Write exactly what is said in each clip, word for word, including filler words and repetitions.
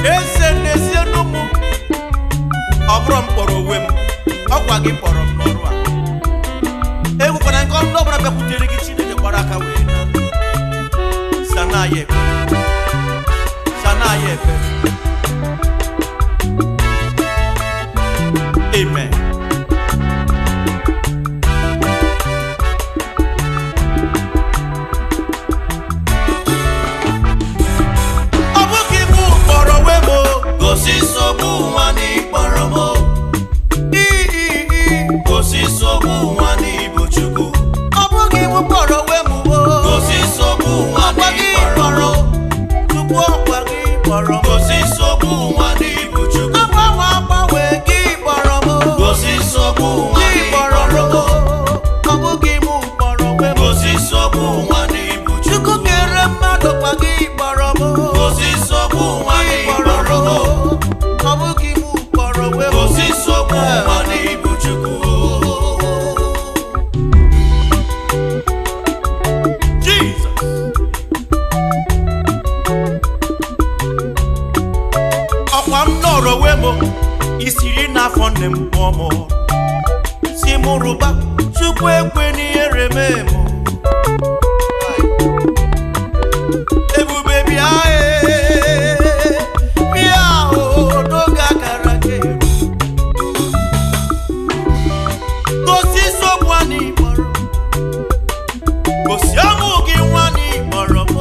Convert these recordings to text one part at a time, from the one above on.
eze n'ezie n'ụmụ ọ bụrụ m kpọrọ onwe m ọkwa gị kpọrọ m n'ọrụ a egwukwana nke ọnụ ọbụla bịakwutere gị Chineke gbara aka wee na sana ya ekpe sana ya ekpe amen. Gosi sobu wani paramo, gosi sobu wani buchuku. Obugi mu poro wemu wo. Gosi sobu wani paramo, tupu obugi poro. Gosi sobu wani buchuku. Apa apa wegi poro mo. Gosi sobu wani paramo, obugi mu poro wemu. Gosi sobu wani buchuku. Chuku kere mado pagi poro mo. Gosi sobu wani paramo. Obugi mu poro wemu. Gosi sobu wani buchuku. Jesus. Ọkwa m nọrọ wemo isiri n'afọ nne m mụọ si m rụba Chukwu ekwe n'ihere mee m ebube bịa ee bịa o n'oge akara gị gosi nsogbu a n'ịkpọrọ gosi ọmụ gị nwa n'ịkpọrọ m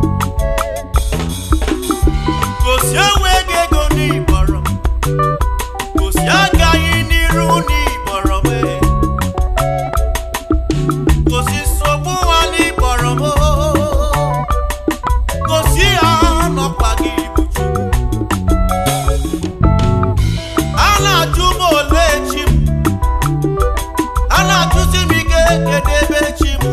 gosi enweghị ego n'ịkpọrọ gosi agaghị n'iru n'ịkpọrọ m gosi nsogbu nwa n'ịkpọrọ m gosi ya n'ọkwa gị bụ Chukwu a na-ajụ m ole chi m a na-ajụzi m ike kedebe chi m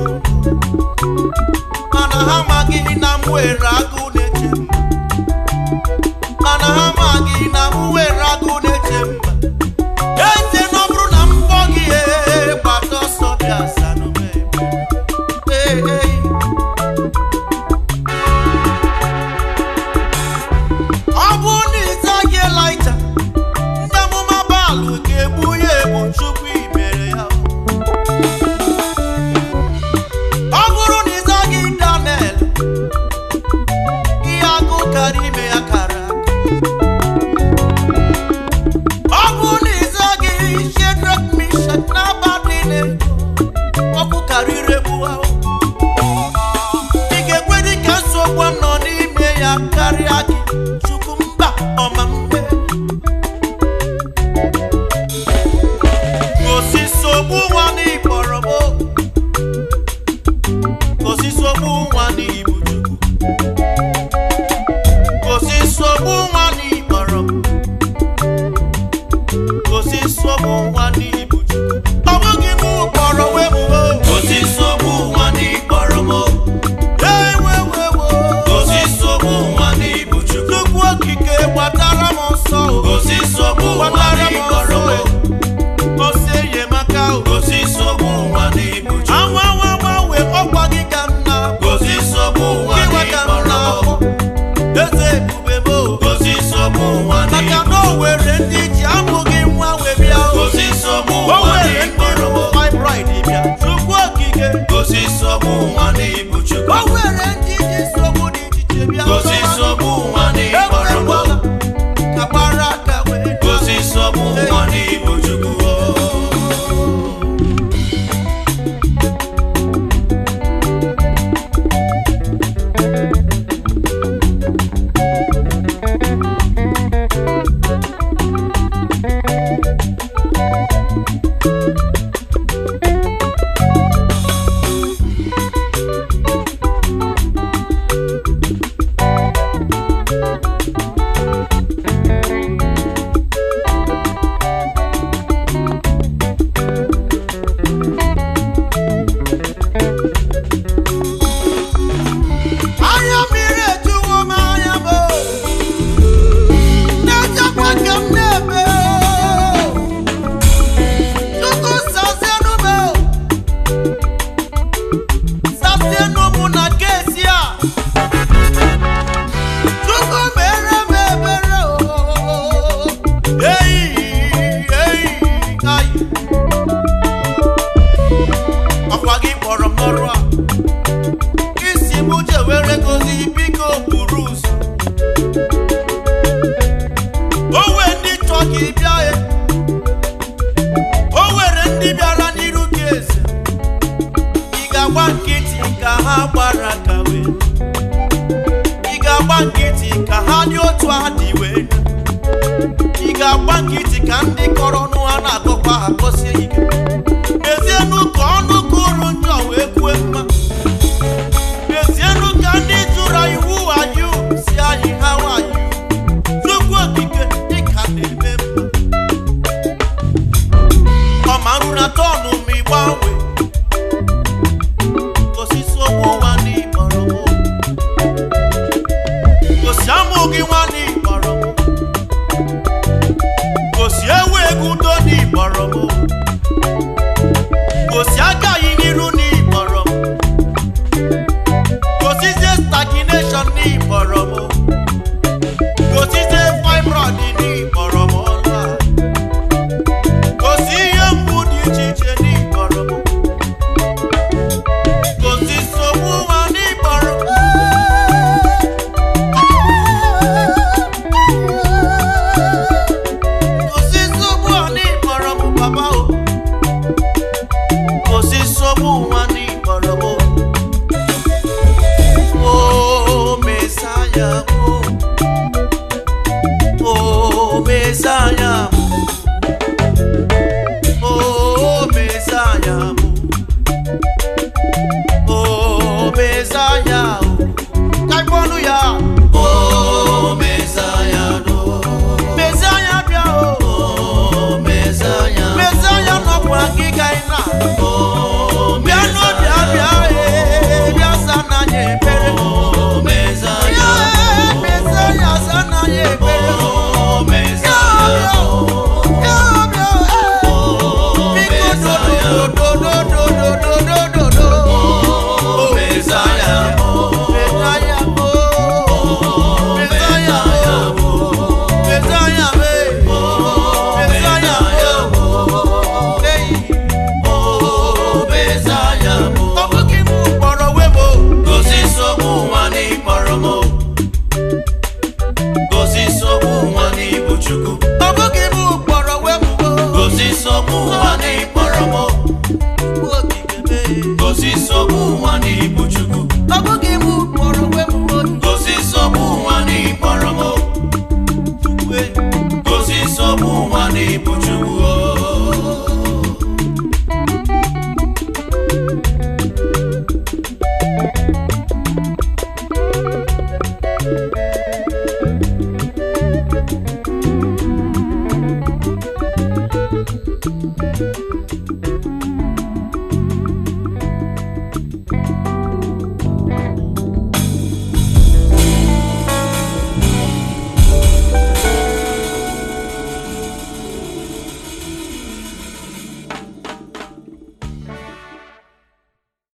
mana ha amaghị na m were agụ na-eche m mana ha amaghị na m were agụ na-eche m eze na ọ bụrụ na m kpọ gị ee gbata ọsọ bịa sanụ m ee ee ọ bụ na ịzaghị Elaịja ndị amụma Baalụ ga-egbu ya egbu Chukwu imere ya ọ bụrụ na ịzaghị Daniel ihe agụ kara ime ya kara ọ bụ na ịzaghị Shedrak, Mishak na Abednego ọkụ karịrị egbu ahụ ị ga-ekwe dị ka nsogbu nọ n'ime ya karịa gị Chukwu mba ọma mme gosi nsogbu nwa n'ịkpọrọ m gosi nsogbu nwa n'ịbụ Chukwu gosi nsogbu nwa n'ịkpọrọ m gosi nsogbu nwa n'ịbụ Chukwu ọ bụghị m kpọrọ wemu Gosi sobu wani paramo, ewewewo gosi sobu wani buchuku. Chukwu okike gbatara m nkịtị ka ha dị otu ha dị wee ị ga-agba nkịtị ka ndị kọrọ ọnụ ha na-agọkwa ha gọsie ike ezienụ ka ọnụ kụrụ njọ wee kwue mma ezienụ ka ndị jụrụ iwu ayụ si anyị ha wayụ Chukwu okike dịka na-eme mma ọ marụ na tọnụ ma ịgbanwe osisi ogbu ụwa n'ịkpọrọ m gosi amụ gị nwa n'ịkpọrọ m gosi ewu ego udo n'ịkpọrọ m gosi agaghị n'iru n'ịkpọrọ m gosizie stagnation n'ịkpọrọ m gosizie fibroid n'ịkpọrọ m ọlụ a gosi ihe mgbu dị iche iche n'ịkpọrọ m gosi nsogbu ụwa n'ịkpọrọ m gosi nsogbu ụwa n'ịkpọrọ m papa o gosi nsogbu ụwa n'ịkpọrọ m o Mesaya o Mesaya o Mesaya o Mesaya kaiponu ya o Mesaya no Mesaya bia o o Mesaya Mesaya no kwa giga ina o bia no bia bia e bia sana nye pere o Mesaya Mesaya sana nye pere o Mesaya gosi nsogbu ụwa n'ịbụ Chukwu ọ bụghị m kpọrọ onwe m gosi nsogbu ụwa n'ịkpọrọ m gosi nsogbu ụwa n'ịbụ Chukwu